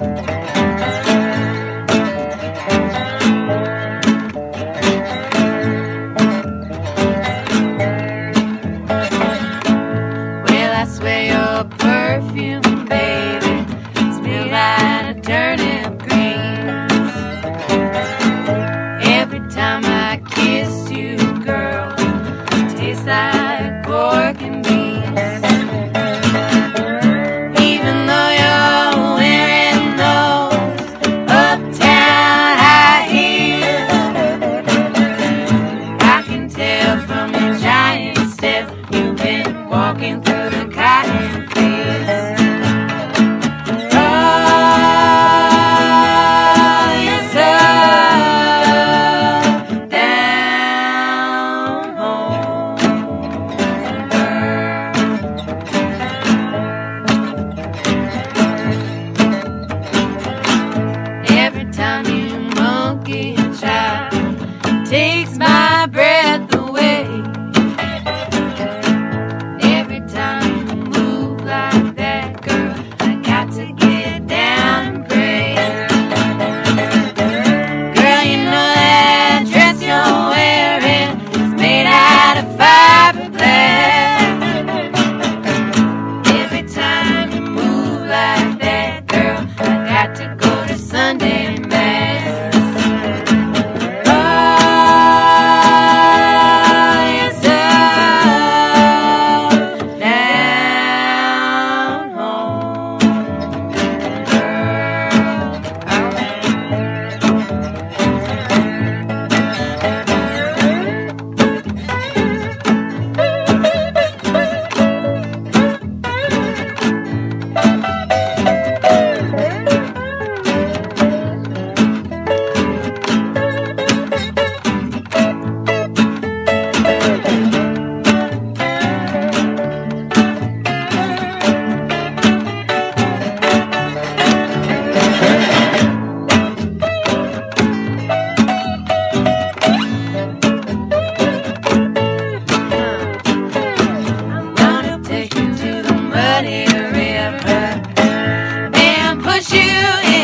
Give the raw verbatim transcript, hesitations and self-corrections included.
Well, I swear your perfume, baby, smells like a turnip greens. Every time I kiss you, girl, it tastes like pork and beans. Even though you're wearing those uptown high heels, I can tell from your giant step you've been walking through the cotton fields. Oh, you're so down home, girl. Every time you monkey child takes my breath away. Every time you move like that, girl, I got to get down and pray. Girl, you know that dress you're wearing is made out of fiberglass. Every time you move like that, girl, I got to go to Sunday Mass. Take you to the muddy river and push you in.